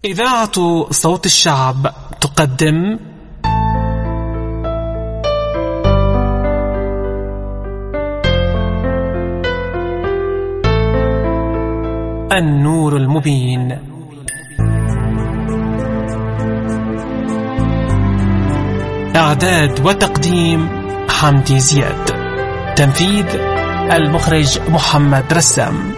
إذاعة صوت الشعب تقدم النور المبين. إعداد وتقديم حمدي زياد. تنفيذ المخرج محمد رسام.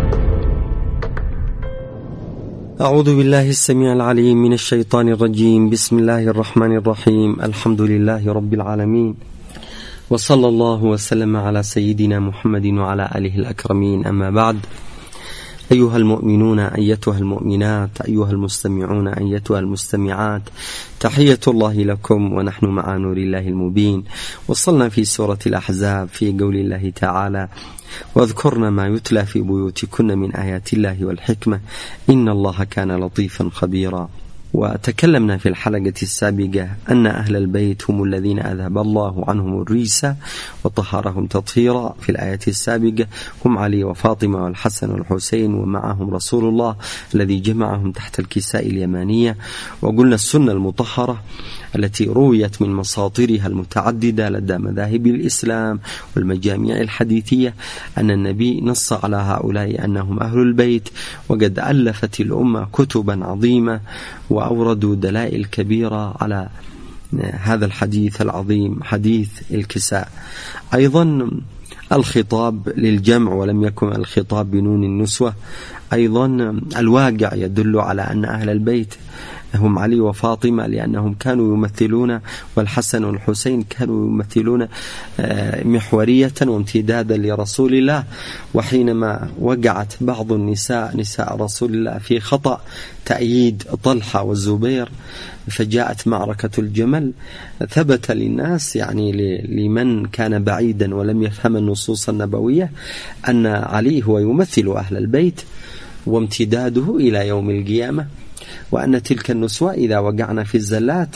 أعوذ بالله السميع العليم من الشيطان الرجيم. بسم الله الرحمن الرحيم. الحمد لله رب العالمين، وصلى الله وسلم على سيدنا محمد وعلى آله الأكرمين. أما بعد، أيها المؤمنون أيتها المؤمنات، أيها المستمعون أيتها المستمعات، تحية الله لكم ونحن مع نور الله المبين. وصلنا في سورة الأحزاب في قول الله تعالى: واذكرن ما يتلى في بيوتكن من آيات الله والحكمة إن الله كان لطيفا خبيرا. وتكلمنا في الحلقة السابقة أن أهل البيت هم الذين أذهب الله عنهم الرجس وطهرهم تطهيرا. في الآية السابقة هم علي وفاطمة والحسن والحسين، ومعهم رسول الله الذي جمعهم تحت الكساء اليمانية. وقلنا السنة المطهرة التي رويت من مصادرها المتعددة لدى مذاهب الإسلام والمجاميع الحديثية أن النبي نص على هؤلاء أنهم أهل البيت، وقد ألفت الأمة كتبا عظيمة وأوردوا دلائل كبيرة على هذا الحديث العظيم، حديث الكساء. أيضا الخطاب للجمع ولم يكن الخطاب بنون النسوة. أيضا الواقع يدل على أن أهل البيت هم علي وفاطمة لأنهم كانوا يمثلون، والحسن والحسين كانوا يمثلون محورية وامتدادا لرسول الله. وحينما وقعت بعض النساء نساء رسول الله في خطأ تأييد طلحة والزبير فجاءت معركة الجمل، ثبت للناس يعني لمن كان بعيدا ولم يفهم النصوص النبوية أن علي هو يمثل أهل البيت وامتداده إلى يوم القيامة، وأن تلك النسوة إذا وقعنا في الزلات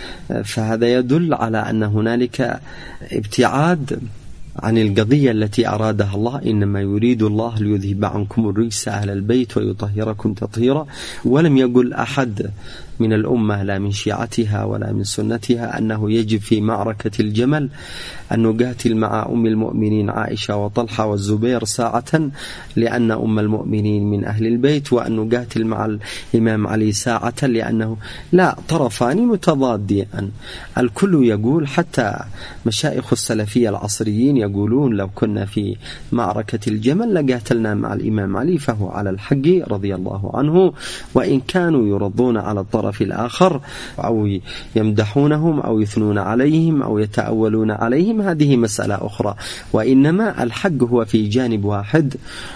فهذا يدل على أن هنالك ابتعاد عن القضية التي أرادها الله. إنما يريد الله ليذهب عنكم الرجس أهل البيت ويطهركم تطهيرا. ولم يقل أحد من الأمة لا من شيعتها ولا من سنتها أنه يجب في معركة الجمل أن نقاتل مع أم المؤمنين عائشة وطلحة والزبير ساعة لأن أم المؤمنين من أهل البيت، وأن نقاتل مع الإمام علي ساعة لأنه لا، طرفان متضادان. الكل يقول، حتى مشايخ السلفية العصريين يقولون لو كنا في معركة الجمل لقاتلنا مع الإمام علي فهو على الحق رضي الله عنه، وإن كانوا يرضون على الطرف الآخر أو يمدحونهم أو يثنون عليهم أو يتأولون عليهم، هذه مسألة أخرى. وإنما الحق هو في جانب واحد،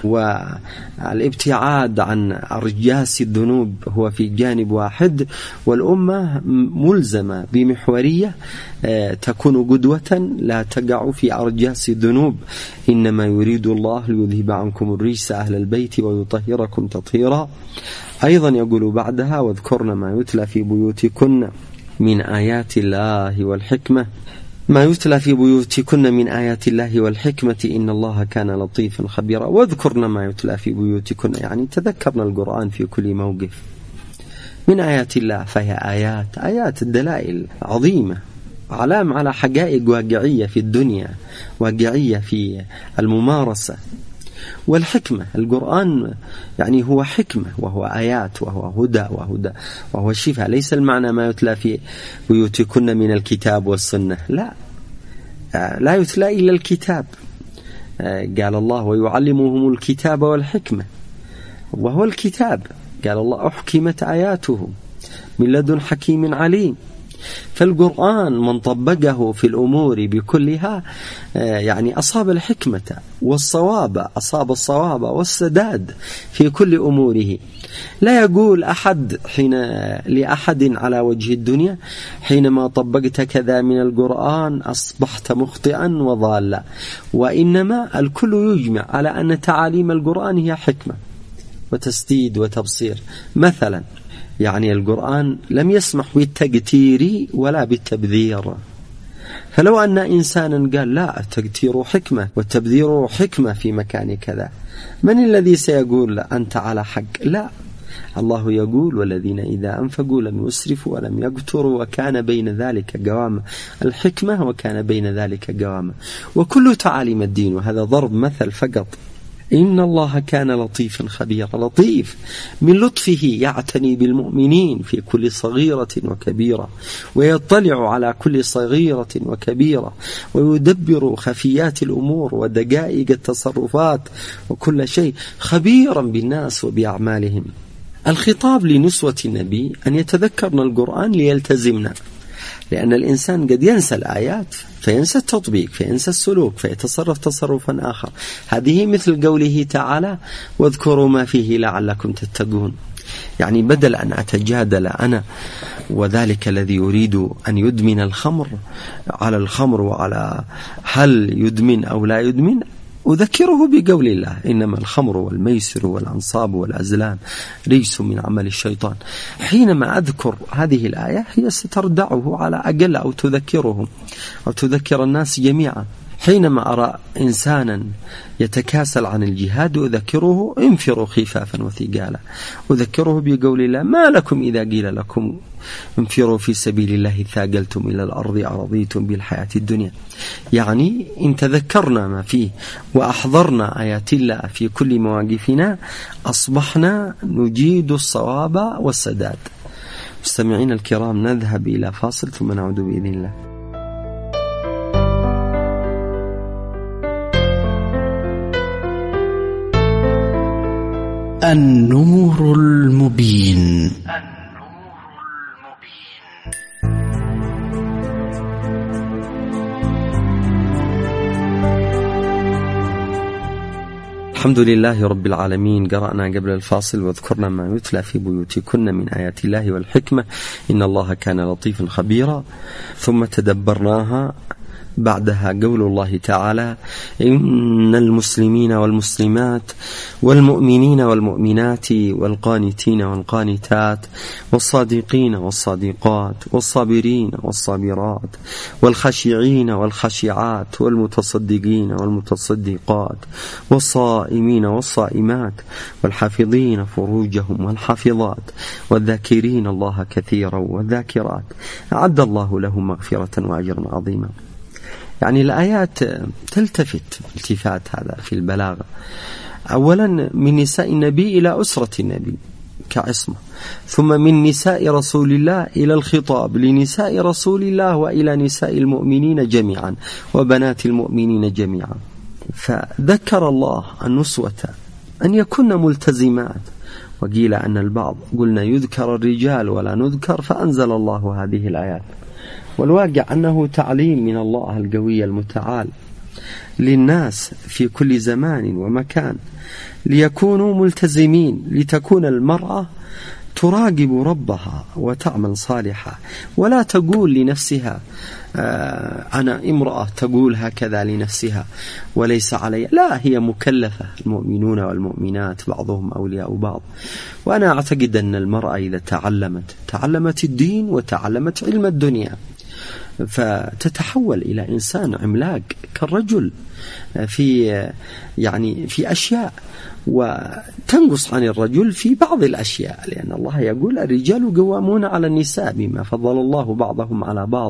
والابتعاد عن أرجاس الذنوب هو في جانب واحد، والأمة ملزمة بمحورية تكون قدوة لا تقع في أرجاس الذنوب. إنما يريد الله ليذهب عنكم الرجس أهل البيت ويطهركم تطهيرا. أيضا يقول بعدها: واذكرن ما يتلى في بيوتكن من آيات الله والحكمة. ما يتلى في بيوتكن من آيات الله والحكمة إن الله كان لطيفا خبيرا. واذكرن ما يتلى في بيوتكن، يعني تذكرنا القرآن في كل موقف. من آيات الله فهي آيات الدلائل عظيمة، علام على حقائق واقعية في الدنيا، واقعية في الممارسة. والحكمة، القرآن يعني هو حكمة وهو آيات وهو هدى وهو شفاء. ليس المعنى ما يتلى في بيوتكن من الكتاب والسنة، لا يتلى إلا الكتاب. قال الله: ويعلمهم الكتاب والحكمة، وهو الكتاب. قال الله: أحكمت آياته من لدن حكيم عليم. فالقرآن من طبقه في الأمور بكلها يعني أصاب الحكمة والصواب، أصاب الصواب والسداد في كل أموره. لا يقول أحد لأحد على وجه الدنيا حينما طبقت كذا من القرآن أصبحت مخطئا وضالا، وإنما الكل يجمع على أن تعاليم القرآن هي حكمة وتسديد وتبصير. مثلا يعني القرآن لم يسمح بالتقتير ولا بالتبذير، فلو أن إنسانا قال لا، التقتير حكمة والتبذير حكمة في مكان كذا، من الذي سيقول أنت على حق؟ لا، الله يقول والذين إذا أنفقوا لم يسرفوا ولم يقتروا وكان بين ذلك قواما. الحكمة وكان بين ذلك قواما، وكل تعاليم الدين، وهذا ضرب مثل فقط. إن الله كان لطيفا خبيرا. لطيف من لطفه يعتني بالمؤمنين في كل صغيرة وكبيرة، ويطلع على كل صغيرة وكبيرة، ويدبر خفيات الأمور ودقائق التصرفات وكل شيء، خبيرا بالناس وبأعمالهم. الخطاب لنسوة النبي أن يتذكرن القرآن ليلتزمنا، لأن الإنسان قد ينسى الآيات فينسى التطبيق، فينسى السلوك، فيتصرف تصرفا آخر. هذه مثل قوله تعالى واذكروا ما فيه لعلكم تتقون. يعني بدل أن أتجادل أنا وذلك الذي يريد أن يدمن الخمر على الخمر وعلى هل يدمن أو لا يدمن، أذكره بقول الله إنما الخمر والميسر والأنصاب والأزلام رجس من عمل الشيطان. حينما أذكر هذه الآية هي ستردعه على أقل، أو تذكره أو تذكر الناس جميعا. حينما أرى إنسانا يتكاسل عن الجهاد أذكره انفروا خفافا وثقالا. أذكره بقول الله ما لكم إذا قيل لكم انفروا في سبيل الله ثاقلتم إلى الأرض أرضيتم بالحياة الدنيا. يعني إن تذكرنا ما فيه وأحضرنا آيات الله في كل مواقفنا أصبحنا نجيد الصواب والسداد. مستمعين الكرام، نذهب إلى فاصل ثم نعود بإذن الله. النور المبين. الحمد لله رب العالمين. قرأنا قبل الفاصل واذكرنا ما يتلى في بيوتكن من آيات الله والحكمة إن الله كان لطيفا خبيرا. ثم تدبرناها بعدها قول الله تعالى إن المسلمين والمسلمات والمؤمنين والمؤمنات والقانتين والقانتات والصادقين والصادقات والصابرين والصابرات والخشيعين والخشيعات والمتصدقين والمتصدقات والصائمين والصائمات والحافظين فروجهم والحافظات والذاكرين الله كثيرا والذاكرات أعد الله لهم مغفرة وأجرا عظيما. يعني الآيات تلتفت التفات هذا في البلاغة. أولا من نساء النبي إلى أسرة النبي كعصمة، ثم من نساء رسول الله إلى الخطاب لنساء رسول الله وإلى نساء المؤمنين جميعا وبنات المؤمنين جميعا. فذكر الله النسوة أن يكون ملتزمات، وقيل أن البعض قلنا يذكر الرجال ولا نذكر، فأنزل الله هذه الآيات. والواقع أنه تعليم من الله القوي المتعال للناس في كل زمان ومكان ليكونوا ملتزمين، لتكون المرأة تراقب ربها وتعمل صالحة، ولا تقول لنفسها أنا امرأة، تقول هكذا لنفسها وليس علي، لا، هي مكلفة. المؤمنون والمؤمنات بعضهم أولياء بعض. وأنا أعتقد أن المرأة إذا تعلمت الدين وتعلمت علم الدنيا فتتحول إلى إنسان عملاق كالرجل في أشياء، وتنقص عن الرجل في بعض الأشياء، لأن الله يقول الرجال قوامون على النساء بما فضل الله بعضهم على بعض.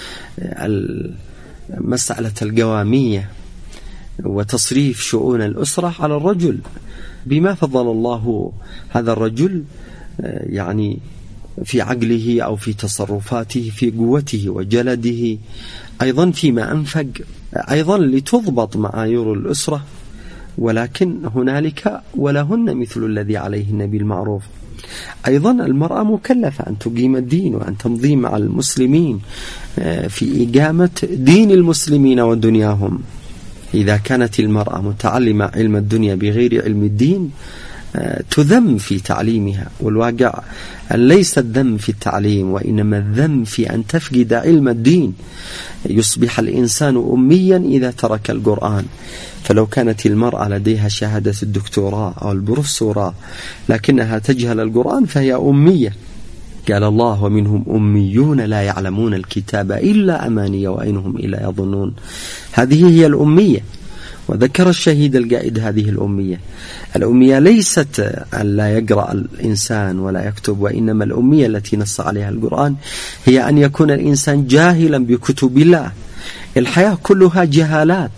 مسألة القوامية وتصريف شؤون الأسرة على الرجل بما فضل الله هذا الرجل يعني في عقله أو في تصرفاته، في قوته وجلده، أيضا فيما أنفق، أيضا لتضبط معايير الأسرة. ولكن هنالك ولهن مثل الذي عليهن بالمعروف. أيضا المرأة مكلفة أن تقيم الدين وأن تمضي مع المسلمين في إقامة دين المسلمين ودنياهم. إذا كانت المرأة متعلمة علم الدنيا بغير علم الدين تذم في تعليمها. والواقع أن ليس الذم في التعليم، وإنما الذم في أن تفقد علم الدين. يصبح الإنسان أميا إذا ترك القرآن. فلو كانت المرأة لديها شهادة الدكتوراه أو البروفيسوراه لكنها تجهل القرآن فهي أمية. قال الله ومنهم أميون لا يعلمون الكتاب إلا أماني وإنهم إلا يظنون. هذه هي الأمية. وذكر الشهيد القائد هذه الأمية. الأمية ليست أن لا يقرأ الإنسان ولا يكتب، وإنما الأمية التي نص عليها القرآن هي أن يكون الإنسان جاهلا بكتب الله. الحياة كلها جهالات،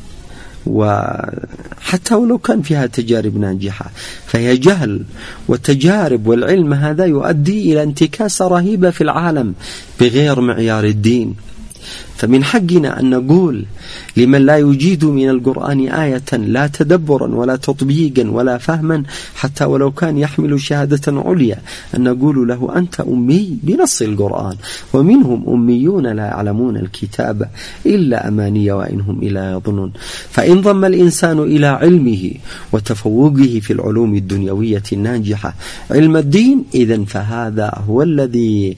وحتى ولو كان فيها تجارب ناجحة فهي جهل، والتجارب والعلم هذا يؤدي إلى انتكاسة رهيبة في العالم بغير معيار الدين. فمن حقنا أن نقول لمن لا يجيد من القرآن آية لا تدبرا ولا تطبيقا ولا فهما، حتى ولو كان يحمل شهادة عليا، أن نقول له أنت أمي بنص القرآن، ومنهم أميون لا يعلمون الكتاب إلا أماني وإنهم إلا يظنون. فإن ضم الإنسان إلى علمه وتفوقه في العلوم الدنيوية الناجحة علم الدين، إذن فهذا هو الذي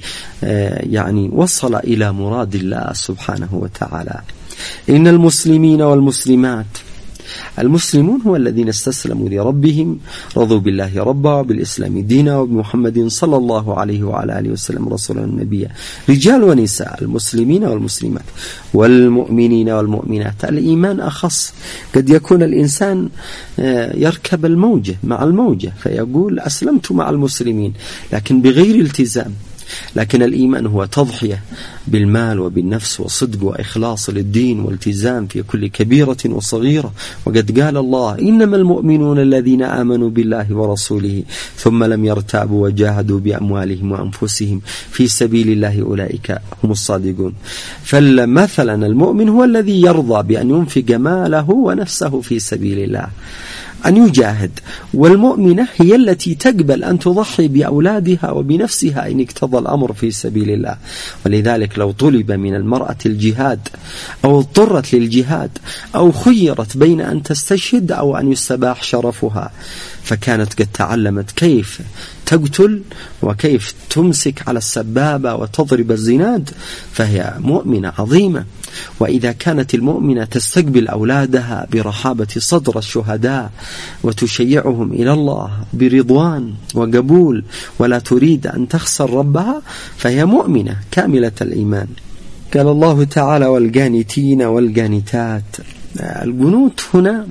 وصل إلى مراد الله سبحانه وتعالى. إن المسلمين والمسلمات، المسلمون هو الذين استسلموا لربهم، رضوا بالله ربا وبالإسلام دينا وبمحمد صلى الله عليه وعلى آله وسلم رسولا نبيا، رجال ونساء، المسلمين والمسلمات والمؤمنين والمؤمنات. الإيمان أخص، قد يكون الإنسان يركب الموجة مع الموجة فيقول أسلمت مع المسلمين لكن بغير التزام. لكن الإيمان هو تضحية بالمال وبالنفس وصدق وإخلاص للدين والتزام في كل كبيرة وصغيرة. وقد قال الله إنما المؤمنون الذين آمنوا بالله ورسوله ثم لم يرتابوا وجاهدوا بأموالهم وأنفسهم في سبيل الله أولئك هم الصادقون. فمثلا المؤمن هو الذي يرضى بأن ينفق ماله ونفسه في سبيل الله، أن يجاهد. والمؤمنة هي التي تقبل أن تضحي بأولادها وبنفسها إن اقتضى الأمر في سبيل الله. ولذلك لو طلب من المرأة الجهاد أو اضطرت للجهاد أو خيرت بين أن تستشهد أو أن يستباح شرفها، فكانت قد تعلمت كيف تقتل وكيف تمسك على السبابة وتضرب الزناد، فهي مؤمنة عظيمة. وإذا كانت المؤمنة تستقبل أولادها برحابة صدر الشهداء وتشيعهم إلى الله برضوان وقبول ولا تريد أن تخسر ربها، فهي مؤمنة كاملة الإيمان. قال الله تعالى والقانتين والقانتات. القنوت هنا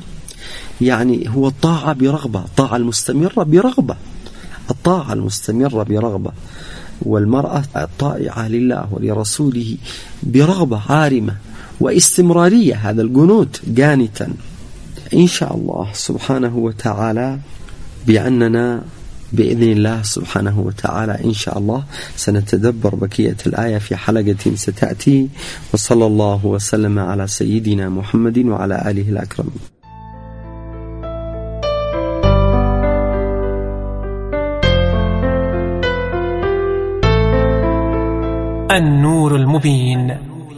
هو الطاعة برغبة، الطاعة المستمرة برغبة، الطاعة المستمرة برغبة. والمرأة الطائعة لله ولرسوله برغبة عارمة واستمرارية، هذا القنوت قانتا. إن شاء الله سبحانه وتعالى بأننا بإذن الله سبحانه وتعالى إن شاء الله سنتدبر بقية الآية في حلقة ستأتي. وصلى الله وسلم على سيدنا محمد وعلى آله الأكرمين. النور المبين.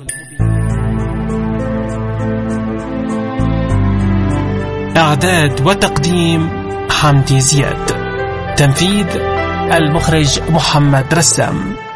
إعداد وتقديم حمدي زياد. تنفيذ المخرج محمد رسام.